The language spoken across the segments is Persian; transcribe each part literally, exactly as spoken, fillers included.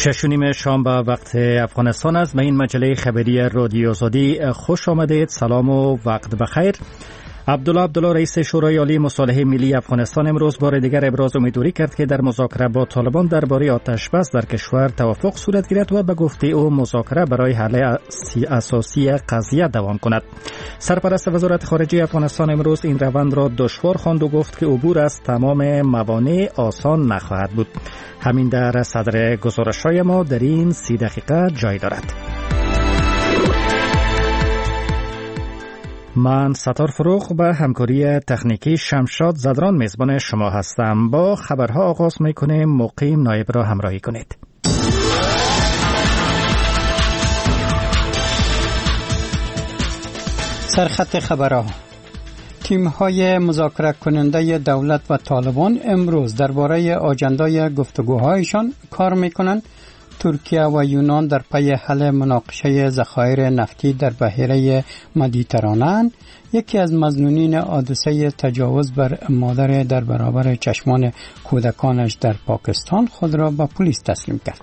شش و نیم شام به وقت افغانستان است. به این مجله خبری رادیو آزادی خوش آمدید. سلام و وقت بخیر. عبدالله عبدالله رئیس شورای عالی مصالحه ملی افغانستان امروز بار دیگر ابراز امیدواری کرد که در مذاکره با طالبان درباره آتش بس در کشور توافق صورت گیرد و به گفته او مذاکره برای حل اساسی قضیه دوام کند. سرپرست وزارت خارجه افغانستان امروز این روند را دشوار خواند و گفت که عبور از تمام موانع آسان نخواهد بود. همین در صدر گزارش‌های ما در این سی دقیقه جای دارد. من ستار فروغ به همکاری تکنیکی شمشاد زدران میزبان شما هستم. با خبرها آغاز میکنیم. مقیم نایب را همراهی کنید. سرخط خبرها: تیم‌های مذاکره کننده دولت و طالبان امروز درباره آجندای گفتگوهایشان کار میکنند. ترکیه و یونان در پی حل مناقشه ذخایر نفتی در بحیره مدیترانه. یکی از مظنونین حادثه تجاوز بر مادر در برابر چشمان کودکانش در پاکستان خود را به پلیس تسلیم کرد.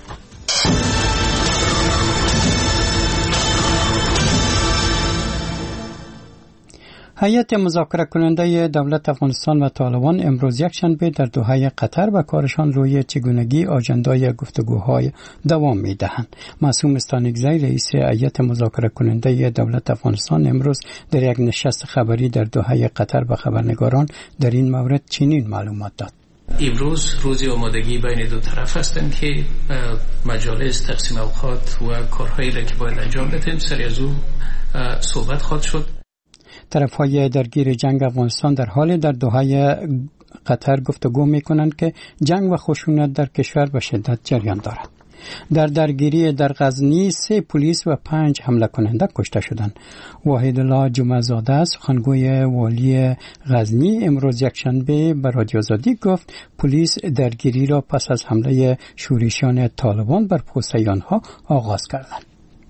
هیئت مذاکره کننده دولت افغانستان و طالبان امروز یکشنبه در دوحه قطر به کارشان روی چگونگی آجندای گفتگوهای دوام می‌دهند. معصوم استانکزی رئیس هیئت مذاکره کننده دولت افغانستان امروز در یک نشست خبری در دوحه قطر به خبرنگاران در این مورد چنین معلومات داد: امروز روزی آمادگی بین دو طرف هستند که مجالس تقسیم اوقات و کارهایی را که باید انجام بدیم سری از او صحبت خواهد شد. طرف‌های درگیر جنگ افغانستان در حال در دوحه قطر گفتگو می‌کنند که جنگ و خشونت در کشور به شدت جریان دارد. در درگیری در غزنی سه پلیس و پنج حمله کننده کشته شدند. واحدالله جمعه زاده سخنگوی والی غزنی امروز یکشنبه به رادیو آزادی گفت پلیس درگیری را پس از حمله شورشیان طالبان بر پوسته آنها آغاز کردند.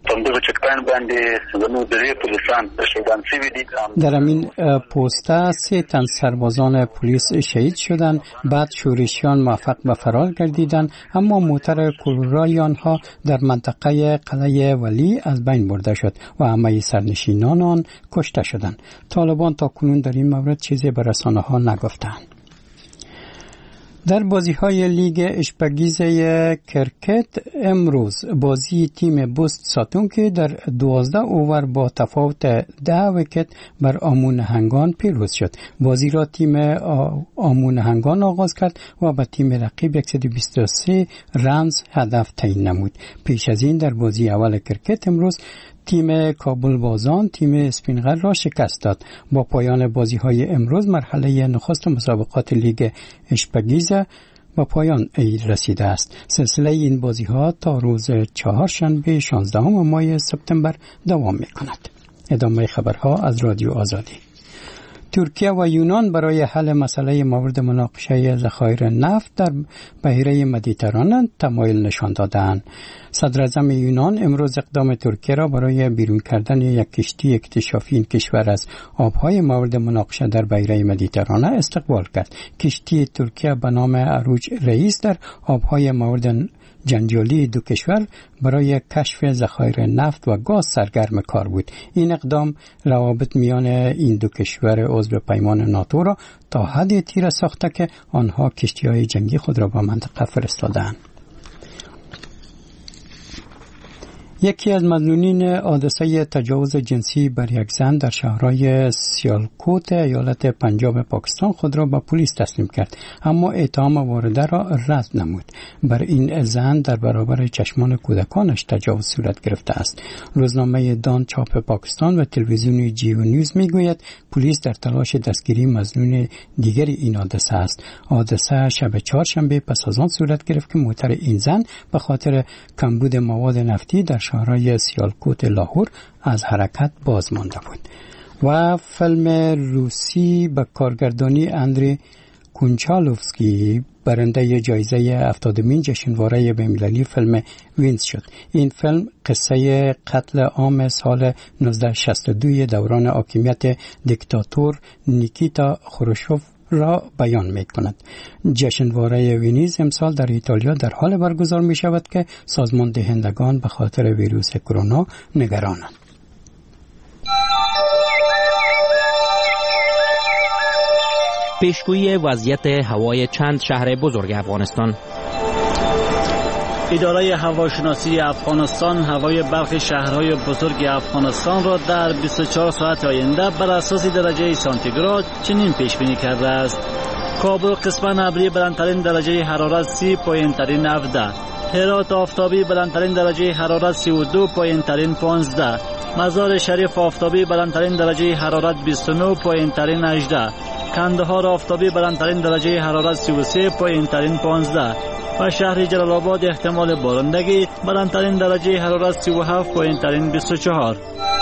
در همین پوسته سه تن سربازان پلیس شهید شدند. بعد شورشیان موفق به فرار گردیدند، اما موتر کولرای آنها در منطقه قلعه ولی از بین برده شد و همه سرنشینان آن کشته شدند. طالبان تا کنون در این مورد چیزی به رسانه‌ها نگفتند. در بازی‌های لیگ اشپگیزه کرکت امروز بازی تیم بوست ساتون که در دوازده اوور با تفاوت ده ویکت بر آمونهنگان پیروز شد. بازی را تیم آمونهنگان آغاز کرد و به تیم رقیب صد و بیست و سه رنز هدف تعیین نمود. پیش از این در بازی اول کرکت امروز تیم کابل بازان تیم اسپینغر را شکست داد. با پایان بازی‌های امروز مرحله نخست مسابقات لیگ اشپگیزه با پایان رسیده است. سلسله این بازی‌ها تا روز چهارشنبه شانزدهم ماه سپتامبر دوام می‌کند. ادامه خبرها از رادیو آزادی. ترکیه و یونان برای حل مسئله مورد مناقشه ذخایر نفت در بحیره مدیترانه تمایل نشان دادند. صدر اعظم یونان امروز اقدام ترکیه را برای بیرون کردن یک کشتی اکتشافی این کشور از آبهای مورد مناقشه در بحیره مدیترانه استقبال کرد. کشتی ترکیه به نام عروج رئیس در آبهای مورد جنجالی دو کشور برای کشف ذخایر نفت و گاز سرگرم کار بود. این اقدام روابط میان این دو کشور عضو پیمان ناتو را تا حدی تیره ساخته که آنها کشتی‌های جنگی خود را به منطقه فرستادند. یکی از مظنونین حادثه تجاوز جنسی بر یک زن در شهرهای سیالکوت ایالت پنجاب پاکستان خود را به پلیس تسلیم کرد، اما اتهام وارده را رد نمود. بر این زن در برابر چشمان کودکانش تجاوز صورت گرفته است. روزنامه دان چاپ پاکستان و تلویزیون جیو نیوز میگوید پلیس در تلاش دستگیری مظنون دیگری این حادثه است. حادثه شب چهارشنبه پس از آن صورت گرفت که موتر این زن به خاطر کمبود مواد نفتی در شهرهای سیالکوت لاهور از حرکت باز مانده بود. و فیلم روسی به کارگردانی اندری کونچالوفسکی برنده جایزه هفتادمین جشنواره بین‌المللی فیلم وینز شد. این فیلم قصه قتل عام سال نوزده شصت و دو دوران حاکمیت دیکتاتور نیکیتا خروشچوف را بیان می کند. جشنواره ونیز امسال در ایتالیا در حال برگزار می شود که سازمان دهندگان به خاطر ویروس کرونا نگرانند. پیشگویی وضعیت هوای چند شهر بزرگ افغانستان. اداره هواشناسی افغانستان هوای برخی شهرهای بزرگ افغانستان را در بیست و چهار ساعت آینده بر اساس درجه سانتیگراد چنین پیش بینی کرده است: کابل قسماً ابری بلندترین درجه حرارت سی پایین ترین هفده، هرات آفتابی بلندترین درجه حرارت سی و دو پایین ترین پانزده، مزار شریف آفتابی بلندترین درجه حرارت بیست و نه پایین ترین هجده، کندهار آفتابی بلندترین درجه حرارت سی و سه پایین ترین پانزده و شهر جلال آباد احتمال بارندگی بلندترین درجه حرارت سی و هفت پایین ترین بیست و چهار.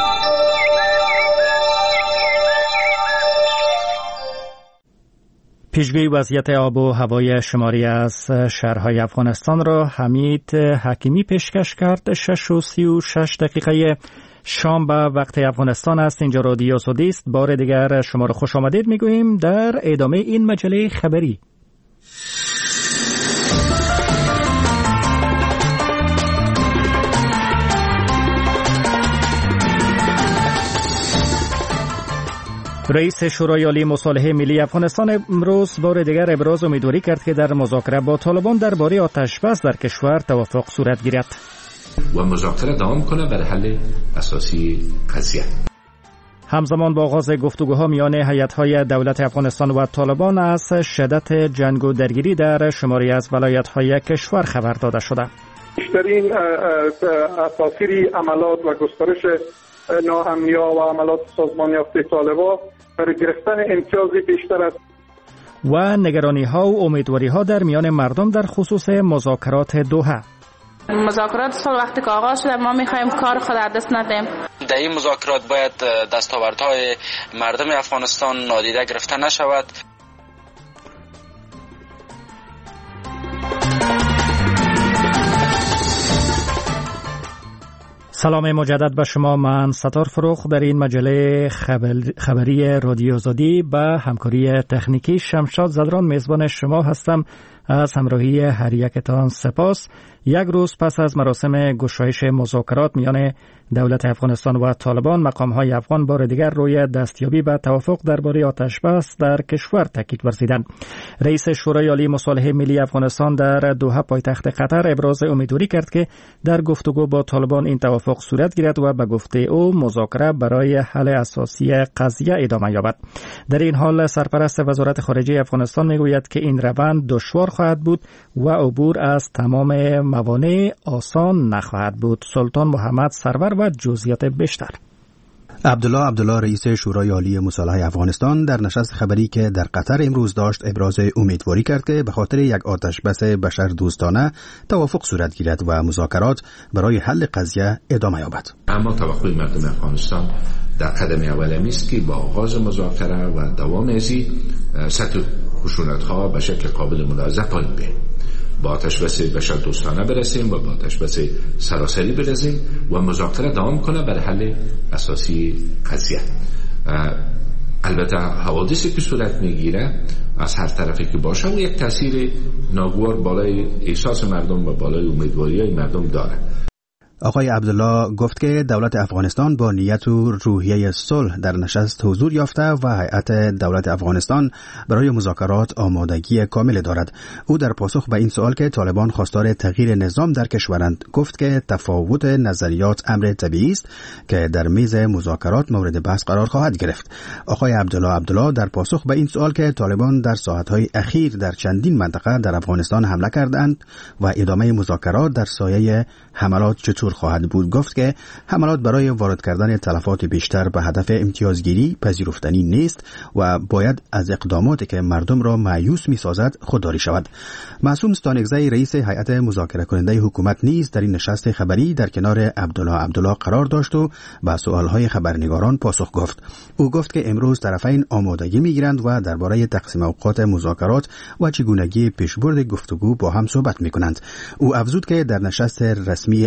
پیشگویی وضعیت آب و هوای شماری از شهرهای افغانستان را حمید حکیمی پیشکش کرد. شش و سی و شش دقیقه شام به وقت افغانستان است. اینجا رادیو سعودی است. بار دیگر شما را خوش آمدید میگوییم در ادامه این مجله خبری. رئیس شورای عالی مصالحه ملی افغانستان امروز بار دیگر ابراز امیدواری کرد که در مذاکره با طالبان درباره آتش‌بس در کشور توافق صورت گیرد و مذاکره دوام کنه بر حل اساسی قضیه. همزمان با آغاز گفتگوها میان هیئت‌های دولت افغانستان و طالبان از شدت جنگ و درگیری در شماری از ولایت‌های کشور خبر داده شده. بیشترین اساطیر عملات و گسترش ناامنی‌ها و عملات سازمان یافته طالبان برای گرفتن امتیازی بیشتر است و نگرانی‌ها و امیدواری‌ها در میان مردم در خصوص مذاکرات دوحه. مذاکرات سال وقتی که آغاز شده ما می‌خوایم کار خود از دست ندیم. در این مذاکرات باید دستاوردهای مردم افغانستان نادیده گرفته نشود. سلام مجدد به شما. من ستار فروخ در این مجله خبری رادیو آزادی به همکاری تکنیکی شمشاد زدران میزبان شما هستم. از همراهی هر یکتان سپاس. یک روز پس از مراسم گشایش مذاکرات میان دولت افغانستان و طالبان، مقام‌های افغان بار دیگر روی دستیابی به توافق درباره آتش‌بس در کشور تاکید ورزیدند. رئیس شورای عالی مصالحه ملی افغانستان در دوحه پایتخت قطر ابراز امیدواری کرد که در گفتگو با طالبان این توافق صورت گیرد و به گفته او مذاکره برای حل اساسی قضیه ادامه یابد. در این حال سرپرست وزارت خارجه افغانستان میگوید که این روند دشوار خواهد بود و عبور از تمام موانع آسان نخواهد بود. سلطان محمد سرور و جزئیات بیشتر. عبدالله عبدالله رئیس شورای عالی مصالحه افغانستان در نشست خبری که در قطر امروز داشت ابراز امیدواری کرد که به خاطر یک آتش‌بس بشر دوستانه توافق صورت گیرد و مذاکرات برای حل قضیه ادامه یابد. اما توقع مردم افغانستان در قدم اول است که با آغاز مذاکره و دوام ازی سطح خشونت‌ها به شکل قابل ملاحظه پایین بیاید. با آتش‌بس بشر دوستانه برسیم و با آتش‌بس سراسری برسیم و مذاکره دوام کنه برای حل اساسی قضیه. البته حوادثی که صورت میگیره از هر طرفی که باشه و یک تاثیر ناگوار بالای احساس مردم و بالای امیدواری‌های مردم داره. آقای عبدالله گفت که دولت افغانستان با نیت و روحیه صلح در نشست حضور یافته و هیئت دولت افغانستان برای مذاکرات آمادگی کامل دارد. او در پاسخ به این سوال که طالبان خواستار تغییر نظام در کشورند گفت که تفاوت نظریات امر طبیعی است که در میز مذاکرات مورد بحث قرار خواهد گرفت. آقای عبدالله عبدالله در پاسخ به این سوال که طالبان در ساعت‌های اخیر در چندین منطقه در افغانستان حمله کردند و ادامه مذاکرات در سایه حملات چطور خواهد بود گفت که حملات برای وارد کردن تلفات بیشتر به هدف امتیازگیری پذیرفتنی نیست و باید از اقداماتی که مردم را مایوس می‌سازد خودداری شود. معصوم ستانکزی رئیس هیئت مذاکره کننده حکومت نیز در این نشست خبری در کنار عبدالله عبدالله قرار داشت و به سوال‌های خبرنگاران پاسخ گفت. او گفت که امروز طرفین آمادگی می‌گیرند و درباره تقسیم اوقات مذاکرات و چگونگی پیشبرد گفتگو با هم صحبت می‌کنند. او افزود که در نشست رسمی اولیه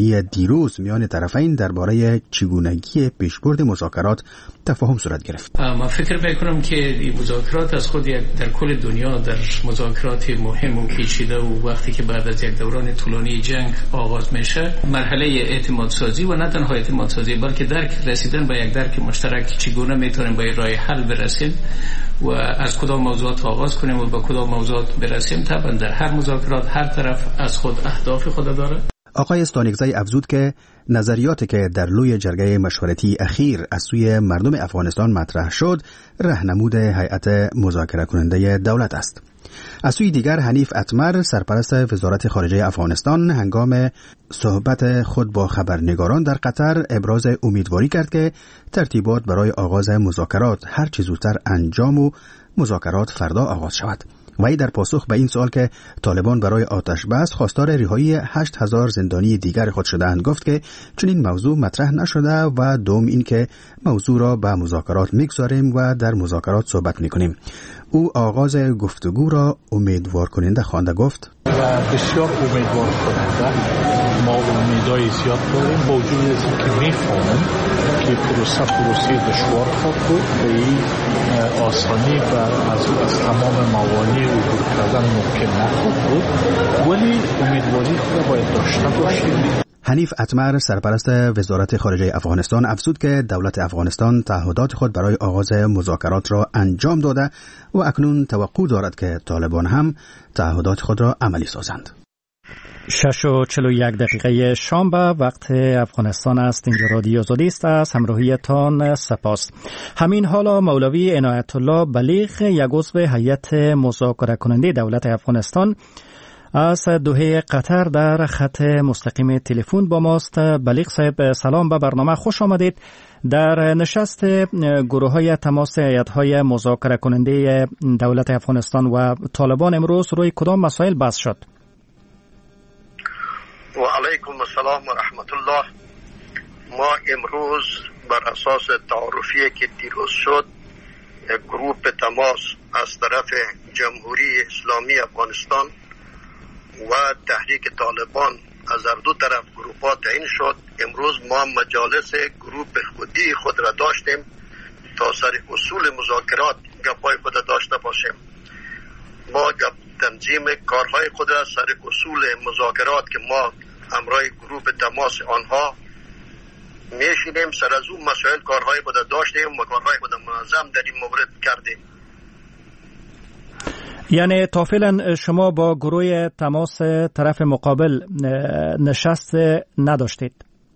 تلفنی دیروز میان طرفین درباره چگونگی پیشبرد مذاکرات تفاهم صورت گرفت. من فکر میکنم که این مذاکرات از خود یک در کل دنیا در مذاکرات مهم و پیچیده و وقتی که بعد از یک دوران طولانی جنگ آغاز میشه، مرحله اعتماد سازی و نه تنها اعتماد سازی بلکه درک رسیدن به یک درک مشترک چگونه میتونیم به راه حل برسیم و از کدام موضوعات آغاز کنیم و به کدام موضوعات برسیم. طبعا در هر مذاکرات هر طرف از خود اهداف خود داره. آقای استانیکزی افزود که نظریاتی که در لوی جرگه مشورتی اخیر از سوی مردم افغانستان مطرح شد راهنمود هیئت مذاکره کننده دولت است. از سوی دیگر حنیف اتمر سرپرست وزارت خارجه افغانستان هنگام صحبت خود با خبرنگاران در قطر ابراز امیدواری کرد که ترتیبات برای آغاز مذاکرات هر چه زودتر انجام و مذاکرات فردا آغاز شود. وی در پاسخ به این سوال که طالبان برای آتش بس خواستار رهایی هشت هزار زندانی دیگر خود شدهاند گفت که چنین موضوع مطرح نشده و دوم این که موضوع را به مذاکرات میگذاریم و در مذاکرات صحبت میکنیم. او آغاز گفتگو را امیدوار کننده خوانده گفت و بسیار امیدوار کننده. ما امیدهای زیاد داریم با وجود از اینکه میفهمیم که پروسه پروسه دشوار خواهد بود به این آسانی و از از تمام موانع عبور کردن ممکن نخواهد بود، ولی امیدواری خود باید داشته باشیم. حنیف اتمر سرپرست وزارت خارجه افغانستان افزود که دولت افغانستان تعهدات خود برای آغاز مذاکرات را انجام داده و اکنون توقع دارد که طالبان هم تعهدات خود را عملی سازند. شش و چل و یک دقیقه شام به وقت افغانستان است. اینجا رادیو آزادی است. از همراهیتان سپاس. همین حالا مولوی عنایت الله بلیغ یک عضو هیئت مذاکره کننده دولت افغانستان از دوحه قطر در خط مستقیم تلفن با ماست. بلیغ صاحب سلام، به برنامه خوش آمدید. در نشست گروه های تماس هیئت‌های مذاکره کننده دولت افغانستان و طالبان امروز روی کدام مسائل بحث شد؟ و علیکم السلام و رحمت الله. ما امروز بر اساس تعارفی که دیروز شد گروه تماس از طرف جمهوری اسلامی افغانستان و تحریک طالبان از هر دو طرف گروه‌ها تعیین شد. امروز ما مجالس گروه خودی خود را داشتیم تا سر اصول مذاکرات گپای خود داشته باشیم. ما گپ تنظیم کارهای خود را سر اصول مذاکرات که ما همراه گروه تماس آنها میشینیم سر از اون مسائل کارهای خود داشتیم و کارهای خود منظم در این مورد کردیم. یعنی تا فعلا شما با گروه تماس طرف مقابل نشست نداشتید؟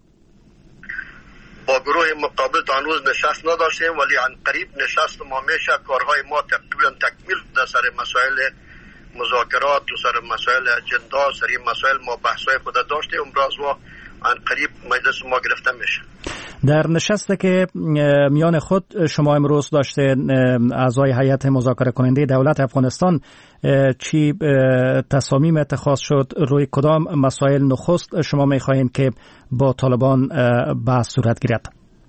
با گروه مقابل تا هنوز نشست نداشتیم، ولی عن قریب نشست ما میشه. کارهای ما تقریبا تکمیل در سر مسائل مذاکرات و سر مسائل اجندا، سر این مسائل ما بحثای خود داشتیم. امروز و عن قریب مجلس ما گرفته میشه. در نشستی که میان خود شما امروز داشته اعضای هیئت مذاکره کننده دولت افغانستان، چی تصامیم اتخاذ شد؟ روی کدام مسائل نخست شما میخواهید که با طالبان بحث صورت گیرد؟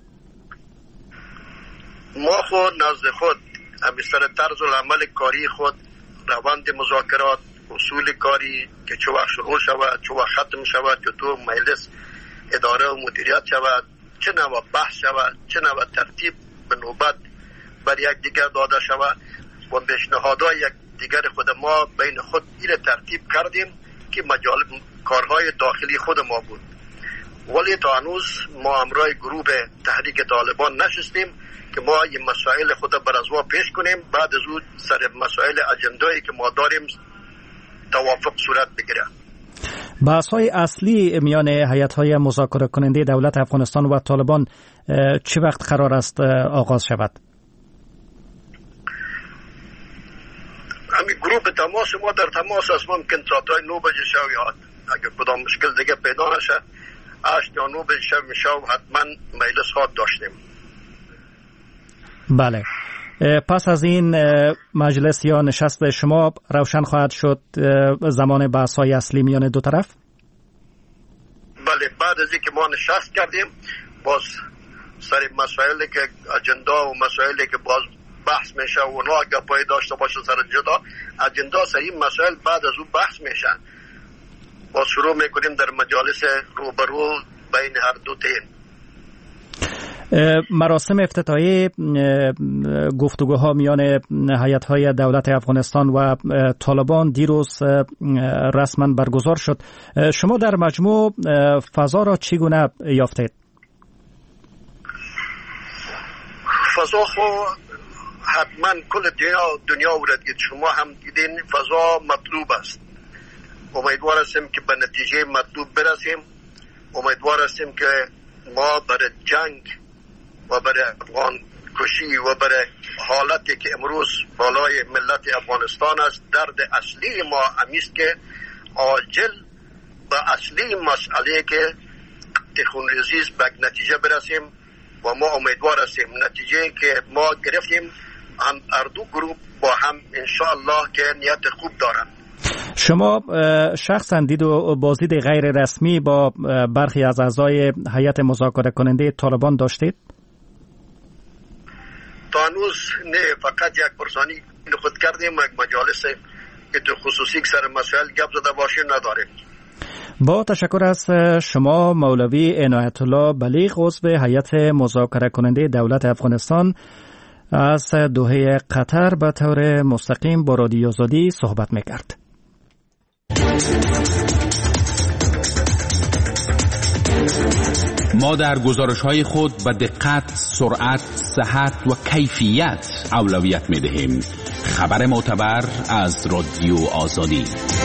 ما خود نزد خود همینطور طرز العمل کاری خود، روند مذاکرات، اصول کاری که چه وقت شروع شود، چه وقت ختم شود، که تو مجلس اداره و مدیریت شود، چه نوع بحث شود، چه نوع ترتیب به نوبت بر یک دیگر داده شود و پیشنهادهای یک دیگر خود ما بین خود این ترتیب کردیم که مجال کارهای داخلی خود ما بود. ولی تا هنوز ما همراه گروه تحریک طالبان نشستیم که ما این مسائل خود بر از ما پیش کنیم، بعد از اون سر مسائل اجندایی که ما داریم توافق صورت بگیره. بحث‌های اصلی میان هیئت‌های مذاکره کننده دولت افغانستان و طالبان چه وقت قرار است آغاز شود؟ همین گروه تماس ما در تماس است. ممکن ساعتهای نه بجه شب یاد اگر کدام مشکل دیگه پیدا نشه هشت یا نه بجه شب میشو حتما مجلس خواهد داشتیم. بله. پس از این مجلس یا نشست شما روشن خواهد شد زمان بحث‌های اصلی میان دو طرف؟ بله، بعد از اینکه ما نشست کردیم باز سر مسائلی که اجندا و مسائلی که باز بحث میشه و اونا گپای داشته باشه سر جدا اجندا سر این مسائل بعد از اون بحث میشن ما شروع میکنیم در مجالس روبرو بین هر دو تیم. مراسم افتتاحی گفتگوها میان هیئت‌های دولت افغانستان و طالبان دیروز رسما برگزار شد. شما در مجموع فضا را چگونه یافتید؟ فضا خو حتما کل دنیا دنیا ورد شما هم دیدین فضا مطلوب است. امیدوار هستیم که به نتیجه مطلوب برسیم. امیدوار هستیم که ما برای جنگ و برای افغان کشی و برای حالتی که امروز بالای ملت افغانستان است، درد اصلی ما همیست که عاجل به اصلی مسئله که خونریزی است به نتیجه برسیم و ما امیدوار هستیم نتیجه که ما گرفتیم هم هر دو گروه با هم انشاءالله که نیت خوب دارند. شما شخصا دید و بازدید غیر رسمی با برخی از اعضای هیئت مذاکره کننده طالبان داشتید؟ تا هنوز نه، فقط یک پرسانی خود کردیم، یک مجالس که تو خصوصی سر مسائل گپ زده باشیم نداریم. با تشکر از شما مولوی عنایت الله بلیغ، عضو هیئت مذاکره کننده دولت افغانستان از دوحه قطر به طور مستقیم با رادیو آزادی صحبت می‌کرد. ما در گزارش‌های خود به دقت، سرعت، صحت و کیفیت اولویت می‌دهیم. خبر معتبر از رادیو آزادی.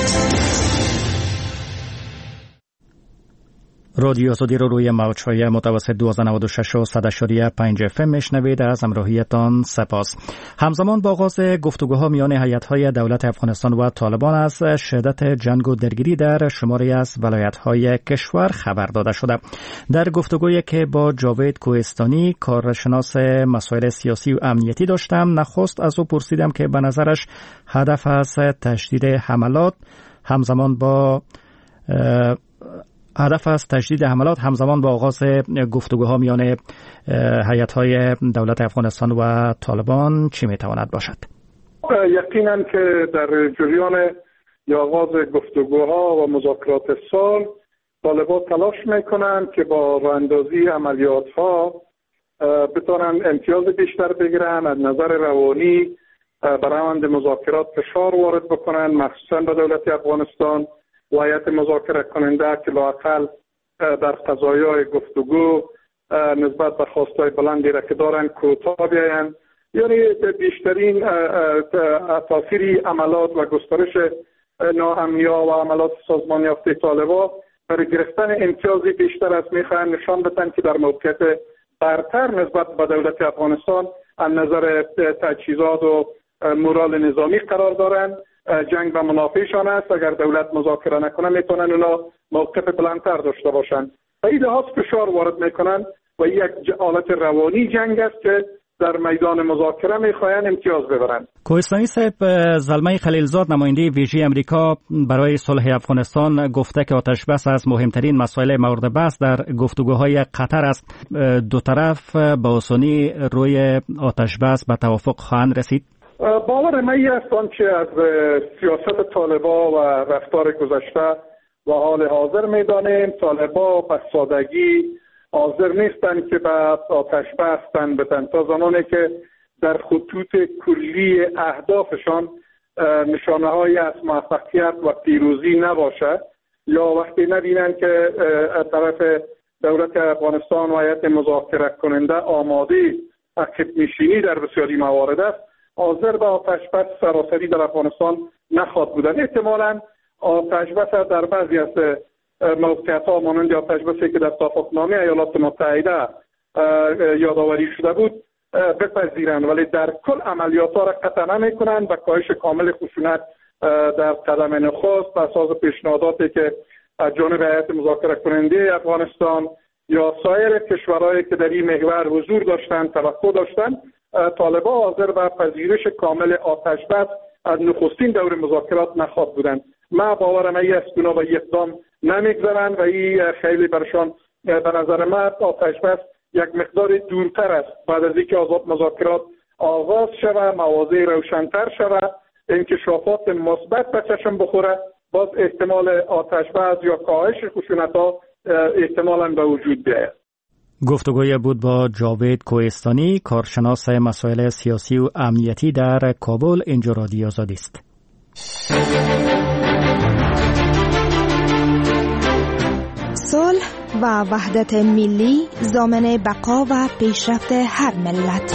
رادیو آزادی رو روی موج‌های متوسط دویست و نود و شش و صد و پنج اف ام میشنوید. از همراهیتان سپاس. همزمان با آغاز گفتگوها میان هیئت‌های دولت افغانستان و طالبان از شدت جنگ و درگیری در شماری از ولایت‌های کشور خبر داده شده. در گفتگویی که با جاوید کوهستانی، کارشناس مسائل سیاسی و امنیتی داشتم، نخست از او پرسیدم که به نظرش هدف از تشدید حملات همزمان با هدف از تشدید حملات همزمان با آغاز گفتگوها میان هیئت‌های دولت افغانستان و طالبان چی میتواند باشد؟ یقینا که در جریان یا آغاز گفتگوها و مذاکرات سال طالبان تلاش میکنند که با راهاندازی عملیات‌ها بتونن امتیاز بیشتر بگیرن، از نظر روانی برآمد مذاکرات فشار وارد بکنن، مخصوصا به دولت افغانستان و هیئت مذاکره کننده که لااقل در قضایای گفتگو نسبت به خواستای بلندی را که دارن کوتاه بیاین. یعنی بیشترین تاثیری عملات و گسترش ناامنی‌ها و عملات سازمان یافته طالبان برای گرفتن امتیازی بیشتر از میخواهن نشان بدن که در موقعیت برتر نسبت به دولت افغانستان از نظر تجهیزات و مورال نظامی قرار دارند. جنگ به منافعشان است. اگر دولت مذاکره نکنه میتونن اونا موقف بلندتر داشته باشند و این لحاظ فشار وارد میکنن و یک حالت روانی جنگ است که در میدان مذاکره میخواین امتیاز ببرند. کوهستانی صاحب، زلمه خلیلزاد نماینده ویژه امریکا برای صلح افغانستان گفته که آتش بس از مهمترین مسائل مورد بحث در گفتگوهای قطر است. دو طرف با آسانی روی آتش بس به توافق خواهند رسید؟ باور من است آنچه از سیاست طالبان و رفتار گذشته و حال حاضر میدانیم، طالبان به سادگی حاضر نیستند که به آتش بستن بدن تا زمانی که در خطوط کلی اهدافشان نشانه های از موفقیت و پیروزی نباشد، یا وقتی نبینند که از طرف دولت افغانستان و هیئت مذاکره کننده آماده عقب نشینی در بسیاری موارد است، حاضر به آتش بس سراسری در افغانستان نخواهد بودن. احتمالاً آتش بس در بعضی از موقعیت‌ها مانند آتش بسی که در توافقنامه ایالات متحده یادآوری شده بود بپذیرند، ولی در کل عملیات‌ها را قطع نمی‌کنند و کاهش کامل خشونت در قدم نخست بر اساس پیشنهاداتی که از جانب هیئت مذاکره کننده افغانستان یا سایر کشورهایی که در این محور حضور داشتند توقع داشتند، طالبان حاضر به پذیرش کامل آتش بس از نخستین دور مذاکرات نخواهد بودند. ما باورم این است که اونا به اقدام نمیگذارند و این خیلی برشان به نظر من آتش بس یک مقدار دورتر است. بعد از اینکه آزاد مذاکرات آغاز شود، مواضع روشن‌تر شود، انکشافات مثبت به چشم بخوره، باز احتمال آتش بس یا کاهش خشونت‌ها احتمالاً به وجود بیاید. گفتگوی بود با جاوید کوهستانی، کارشناس مسائل سیاسی و امنیتی در کابل. اینجا رادیو آزادی است. صلح و وحدت ملی ضامن بقا و پیشرفت هر ملت.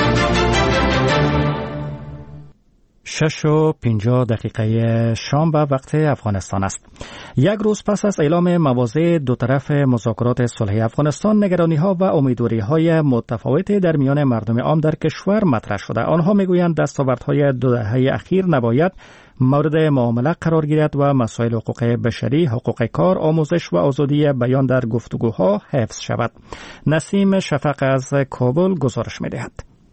شش و پنجاه دقیقه شام و وقت افغانستان است. یک روز پس از اعلام مواضع دو طرف مذاکرات صلح افغانستان، نگرانی‌ها و امیدواری‌های متفاوتی در میان مردم عام در کشور مطرح شده. آنها می‌گویند دستاوردهای دو دهه اخیر نباید مورد معامله قرار گیرد و مسائل حقوق بشری، حقوق کار، آموزش و آزادی بیان در گفتگوها حفظ شود. نسیم شفق از کابل گزارش می‌دهد.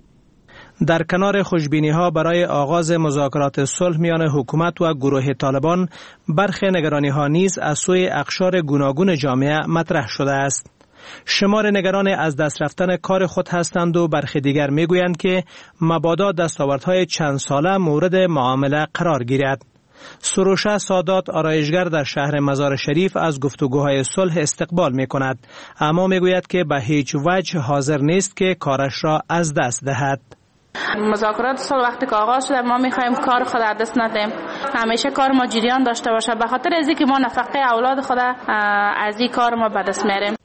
در کنار خوشبینی‌ها برای آغاز مذاکرات صلح میان حکومت و گروه طالبان، برخی نگرانی‌ها نیز از سوی اقشار گوناگون جامعه مطرح شده است. شمار نگران از دست رفتن کار خود هستند و برخی دیگر میگویند که مبادا دستاوردهای چند ساله مورد معامله قرار گیرد. سروشه سادات، آرایشگر در شهر مزار شریف، از گفتگوهای صلح استقبال می کند، اما میگوید که به هیچ وجه حاضر نیست که کارش را از دست دهد. مذاکرات صلح وقتی که آغاز شده ما میخوایم کار خود از دست ندیم، همیشه کار ما جریان داشته باشه، به خاطر از اینکه ما نفقه اولاد خود از این کار ما به دست میاریم.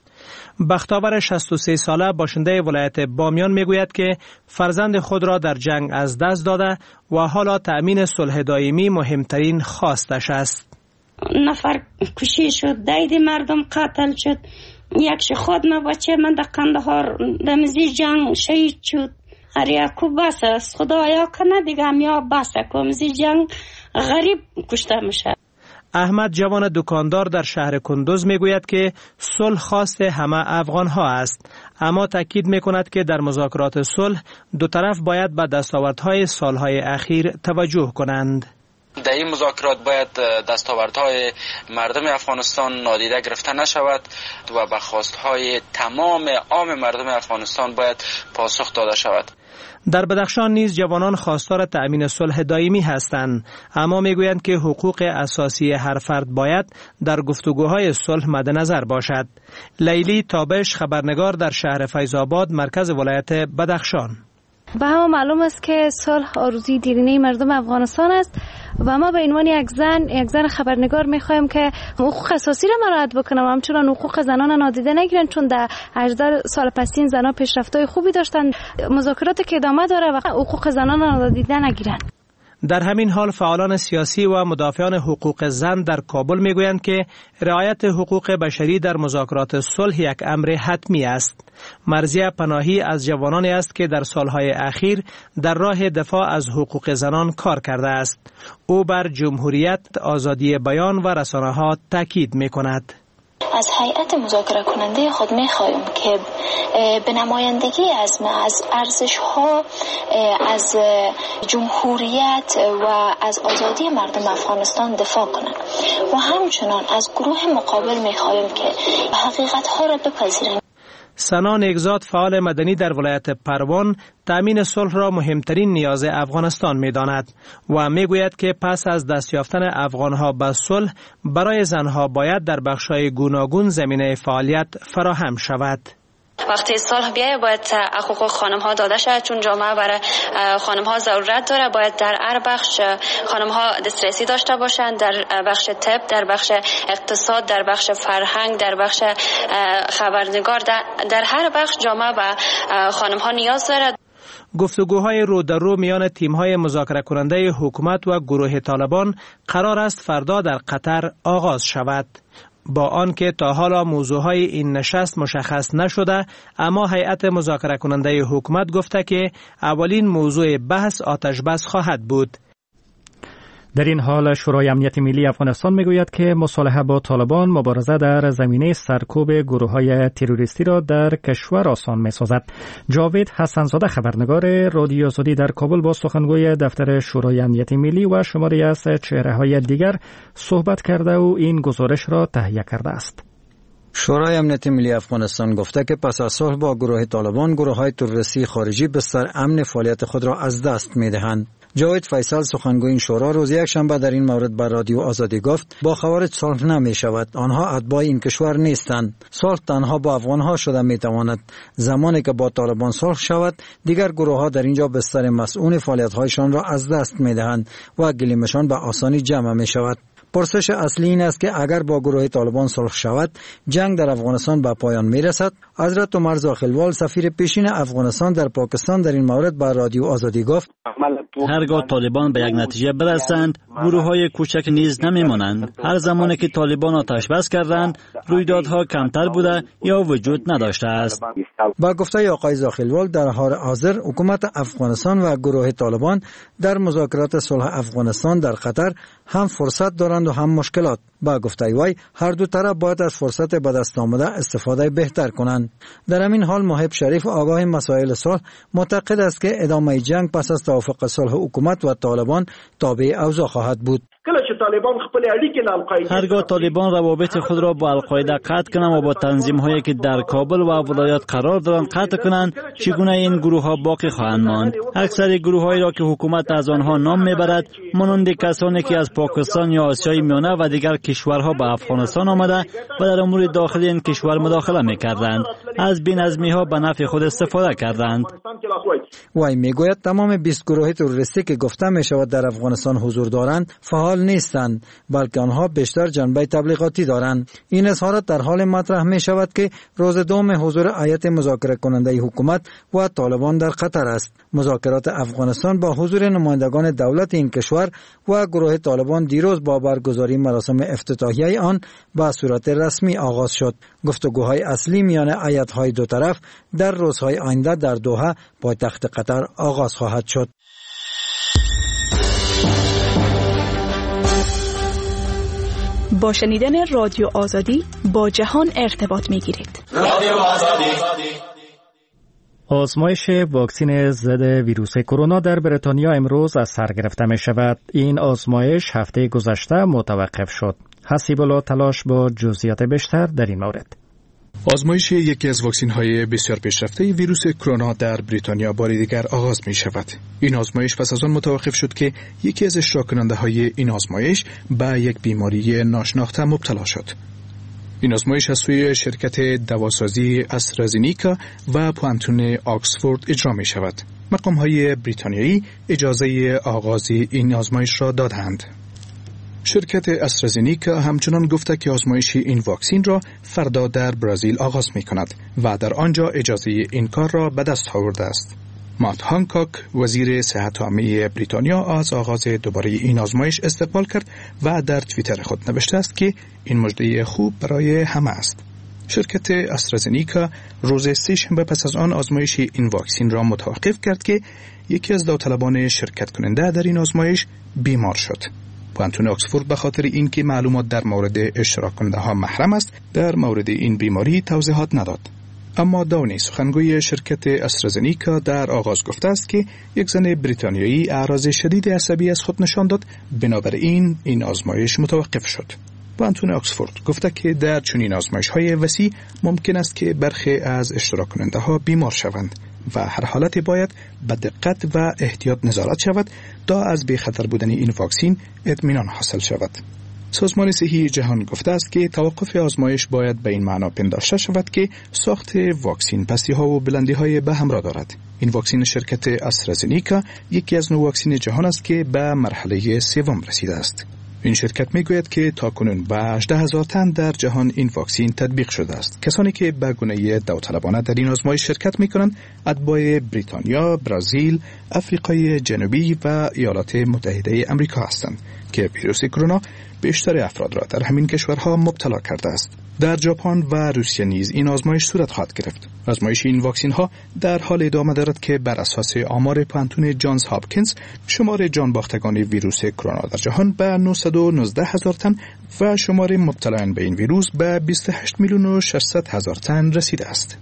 بختاور شصت و سه ساله باشنده ولایت بامیان میگوید که فرزند خود را در جنگ از دست داده و حالا تأمین صلح دائمی مهمترین خواستش است. نفر کشی شد، دید مردم قتل شد، یکش خود ما بچه من در قندهار دمزی جنگ شهید شد. هر کو بس است خدایا کنه دیگه همیا بس کمزی جنگ غریب کشته میشه. احمد جوان دکاندار در شهر کندوز میگوید که صلح خواست همه افغان ها است، اما تاکید میکند که در مذاکرات صلح دو طرف باید به دستاوردهای سالهای اخیر توجه کنند. در این مذاکرات باید دستاوردهای مردم افغانستان نادیده گرفته نشود و به خواستهای تمام عام مردم افغانستان باید پاسخ داده شود. در بدخشان نیز جوانان خواستار تأمین صلح دائمی هستند، اما میگویند که حقوق اساسی هر فرد باید در گفتگوهای صلح مد نظر باشد. لیلی تابش، خبرنگار در شهر فیض‌آباد، مرکز ولایت بدخشان: به همه معلوم است که صلح آرزوی دیرینه مردم افغانستان است و ما به عنوان یک زن یک زن خبرنگار میخوایم که حقوق اساسی را مراعات بکنم و همچنان حقوق زنان نادیده نگیرن، چون در هجده سال پسین زنان پیشرفت‌های خوبی داشتن. مذاکرات که ادامه داره و حقوق زنان نادیده نگیرن. در همین حال فعالان سیاسی و مدافعان حقوق زن در کابل میگویند که رعایت حقوق بشری در مذاکرات صلح یک امر حتمی است. مرضیه پناهی از جوانانی است که در سالهای اخیر در راه دفاع از حقوق زنان کار کرده است. او بر جمهوریت، آزادی بیان و رسانه‌ها تاکید میکند. از هیئت مذاکره کننده خود می‌خواهیم که به نمایندگی از ما از ارزش‌ها، از جمهوریت و از آزادی مردم افغانستان دفاع کنند و همچنان از گروه مقابل می‌خواهیم که حقیقت‌ها را بپذیرند. سنا نیکزاد، فعال مدنی در ولایت پروان، تأمین صلح را مهمترین نیاز افغانستان می‌داند و می‌گوید که پس از دست یافتن افغان‌ها به صلح، برای زنها باید در بخش‌های گوناگون زمینه فعالیت فراهم شود. وقتی صلح بیایه باید حقوق خانم ها داده شد، چون جامعه برای خانم ها ضرورت داره. باید در هر بخش خانم ها دسترسی داشته باشند، در بخش طب، در بخش اقتصاد، در بخش فرهنگ، در بخش خبرنگار، در, در هر بخش جامعه به خانم ها نیاز داره. گفتگوهای رو در رو میان تیم‌های مذاکره کننده حکومت و گروه طالبان قرار است فردا در قطر آغاز شود. با آنکه تا حالا موضوعهای این نشست مشخص نشده، اما هیئت مذاکره کننده حکومت گفته که اولین موضوع بحث آتش بس خواهد بود. در این حال شورای امنیت ملی افغانستان میگوید که مصالحه با طالبان مبارزه در زمینه سرکوب گروه‌های تروریستی را در کشور آسان می‌سازد. جاوید حسن‌زاده، خبرنگار رادیو آزادی در کابل، با سخنگوی دفتر شورای امنیت ملی و شماری از چهره‌های دیگر صحبت کرده و این گزارش را تهیه کرده است. شورای امنیت ملی افغانستان گفته که پس از صلح با گروه طالبان، گروه‌های تروریستی خارجی بستر امن فعالیت خود را از دست می‌دهند. جاوید فیصل سخنگوی این شورا روز یک شنبه در این مورد بر رادیو آزادی گفت با خوارج صلح نمی شود. آنها اتباع این کشور نیستند. صلح تنها با افغانها شده می تواند. زمانی که با طالبان صلح شود دیگر گروه ها در اینجا بستر مسئول فعالیت هایشان را از دست می دهند و گلیمشان به آسانی جمع می شود. پرسش اصلی این است که اگر با گروه طالبان صلح شود جنگ در افغانستان به پایان می رسد. حضرت عمر زاخیلوال سفیر پیشین افغانستان در پاکستان در این مورد با رادیو آزادی گفت هرگاه طالبان به یک نتیجه برسند گروه های کوچک نیز نمی مانند. هر زمانی که طالبان آتش بس کردند رویدادها کمتر بوده یا وجود نداشته است. با گفته آقای زاخیلوال در حال حاضر حکومت افغانستان و گروه طالبان در مذاکرات صلح افغانستان در قطر هم فرصت دارند و هم مشکلات. با گفته وی هر دو طرف باید از فرصت به دست آمده استفاده بهتر کنند. در همین حال محب شریف آگاه مسائل صلح معتقد است که ادامه جنگ پس از توافق صلح حکومت و طالبان تابع اوضاع خواهد بود. هرگاه طالبان روابط خود را با القاعده قطع کنند و با تنظیم هایی که در کابل و ولایات قرار دارند قطع کنند چگونه این گروه ها باقی خواهند ماند؟ اکثر گروه هایی را که حکومت از آنها نام میبرد مانند کسانی که از پاکستان یا آسیای میانه و دیگر کشورها به افغانستان آمده و در امور داخلی این کشور مداخله میکردند از بی‌نظمی ها به نفع خود استفاده کردند. وی میگوید تمام بیست گروه تروریستی که گفته می شود در افغانستان حضور دارند فعال نیستند بلکه آنها بیشتر جنبه تبلیغاتی دارند. این اظهارات در حال مطرح می شود که روز دوم حضور هیئت مذاکره کننده حکومت و طالبان در قطر است. مذاکرات افغانستان با حضور نمایندگان دولت این کشور و گروه طالبان دیروز با برگزاری مراسم افتتاحیه آن به صورت رسمی آغاز شد. گفتگوهای اصلی میان هیئت‌های دو طرف در روزهای آینده در دوحه پایتخت قطر آغاز خواهد شد. با شنیدن رادیو آزادی با جهان ارتباط می‌گیرید. رادیو آزادی. آزمایش واکسن ضد ویروس کرونا در بریتانیا امروز از سر گرفته می شود. این آزمایش هفته گذشته متوقف شد. حسیب الله تلاش با جزئیات بیشتر در این مورد. آزمایش یکی از واکسن های بسیار پیشرفته ویروس کرونا در بریتانیا بار دیگر آغاز می شود. این آزمایش پس از آن متوقف شد که یکی از اشتراک کننده های این آزمایش به یک بیماری ناشناخته مبتلا شد. این آزمایش از سوی شرکت دواسازی استرازینیکا و پوانتون آکسفورد اجرا می شود. مقام های بریتانیایی اجازه آغاز این آزمایش را دادند. شرکت استرازینیکا همچنان گفته که آزمایش این واکسن را فردا در برزیل آغاز می کند و در آنجا اجازه این کار را به دست آورده است. مات هانکاک وزیر صحت عامه بریتانیا از آغاز دوباره این آزمایش استقبال کرد و در توییتر خود نوشته است که این مژده خوب برای همه است. شرکت استرازینیکا روز سه شنبه پس از آن آزمایش این واکسن را متوقف کرد که یکی از داوطلبان شرکت کننده در این آزمایش بیمار شد. پوانتون آکسفورد به خاطر اینکه معلومات در مورد اشتراک کننده ها محرم است در مورد این بیماری توضیحات نداد. اما داونی سخنگوی شرکت استرازینیکا در آغاز گفته است که یک زن بریتانیایی اعراض شدید عصبی از خود نشان داد، بنابراین این آزمایش متوقف شد. پوانتون آکسفورد گفته که در چنین آزمایش های وسیع ممکن است که برخی از اشتراک کننده ها بیمار شوند و هر حالت باید به دقت و احتیاط نظارت شود تا از بی خطر بودن این واکسن اطمینان حاصل شود. سازمان صحی جهان گفته است که توقف آزمایش باید به این معنا پنداشته شود که ساخت واکسن پستی‌ها و بلندی‌های به همراه دارد. این واکسن شرکت استرازینیکا یکی از نوع واکسن جهان است که به مرحله سوم رسیده است. این شرکت میگوید که تاکنون به هجده هزار تن در جهان این واکسن تطبیق شده است. کسانی که به گونه داوطلبانه در این آزمایش شرکت میکنند اتباع بریتانیا، برزیل، آفریقای جنوبی و ایالات متحده آمریکا هستند که ویروس کرونا بیشتر افراد را در همین کشورها مبتلا کرده است. در ژاپن و روسیه نیز این آزمایش صورت خواهد گرفت. آزمایش این واکسن ها در حال ادامه دارد که بر اساس آمار پانتون جانز هاپکینز شمار جان باختگان ویروس کرونا در جهان به نهصد و نوزده هزار تن و شمار مبتلایان به این ویروس به بیست و هشت میلیون و ششصد هزار تن رسیده است.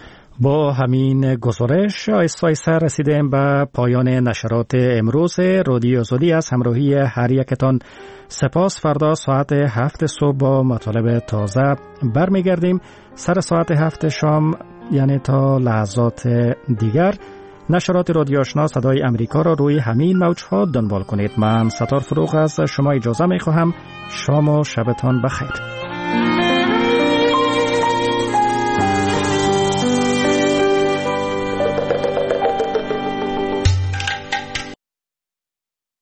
با همین گزارش آیسته آیسته رسیدیم به پایان نشرات امروز رادیو آزادی. از همراهی هر یکتان سپاس. فردا ساعت هفت صبح با مطالب تازه برمیگردیم. سر ساعت هفت شام یعنی تا لحظات دیگر نشرات رادیو آشنا صدای امریکا را روی همین موج‌ها دنبال کنید. من ستار فروغ از شما اجازه می‌خواهم. شام و شبتان بخیر.